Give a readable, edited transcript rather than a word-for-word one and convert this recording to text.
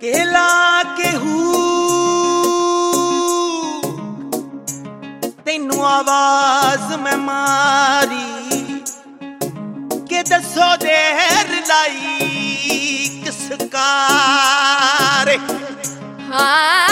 केला के तेनू आवाज मैं मारी के दसो देर लाई किस कार। हाँ